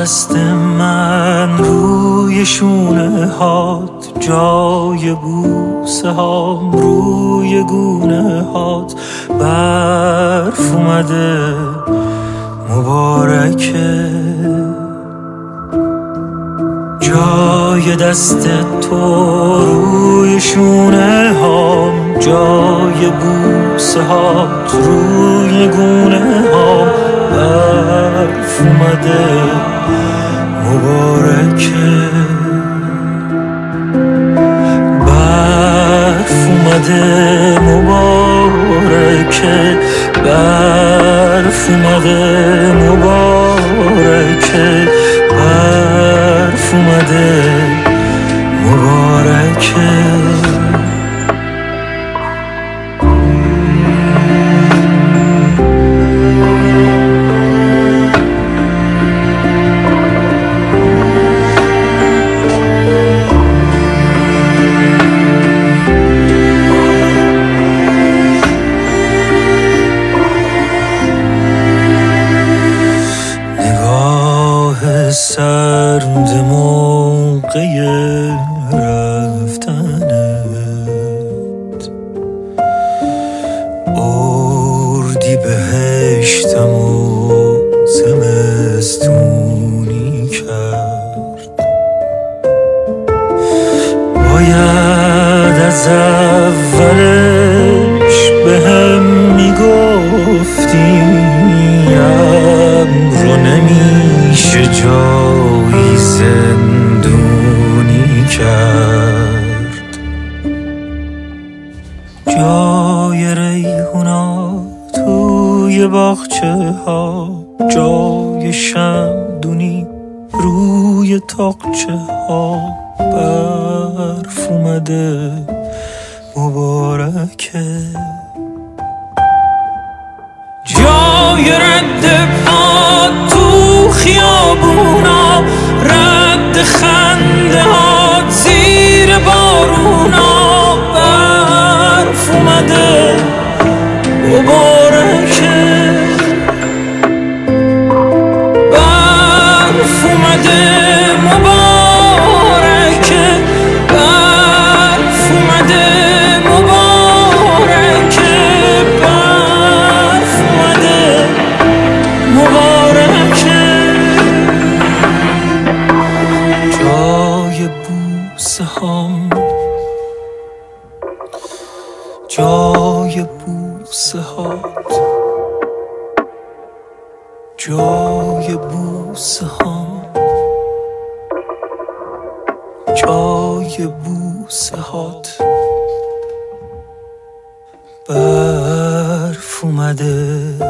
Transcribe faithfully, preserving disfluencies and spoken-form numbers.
دست من روی شونه هات، جای بوسه هام روی گونه هات. برف اومده مبارکه، جای دست تو روی شونه هام، جای بوسه هات روی گونه هام. برف اومده مبارکه، برف اومده مبارکه، برف اومده مبارکه، برف اومده مبارکه. سرد موقع رفتنت، اردی بهشتم و زمستونی کرد. باید از اولش بهم میگفتی رو نمیشه جایی زندونی کرد. جای ریحونا توی باغچه ها، جای شمدونی روی تاقچه ها. برف اومده مبارکه، جای رد پا تو خیابونا، رد خنده ها زیر بارونا. برف اومده مبارکه، برف اومده مبارکه، برف اومده مبارکه، برف اومده مبارکه. جای بوسه هام، جای بوسه هات، جای بوسه هام، جای بوسه هات. برف اومده